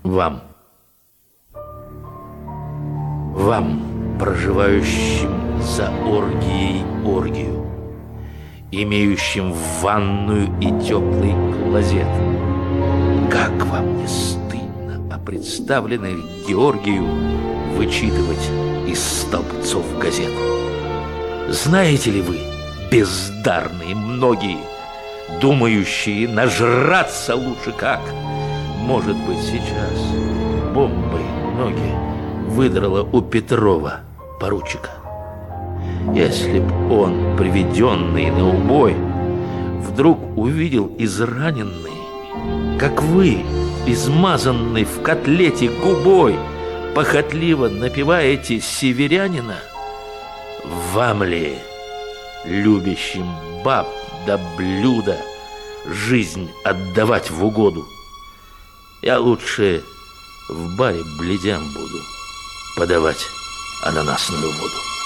Вам, проживающим за оргией оргию, имеющим ванную и теплый клозет, как вам не стыдно о представленных Георгию вычитывать из столбцов газет? Знаете ли вы, бездарные многие, думающие нажраться лучше как? Может быть, сейчас бомбой ноги выдрала у Петрова, поручика. Если б он, приведенный на убой, вдруг увидел израненный, как вы, измазанный в котлете губой, похотливо напеваете северянина, вам ли, любящим баб да блюда, жизнь отдавать в угоду? Я лучше в баре бледям буду подавать ананасную воду.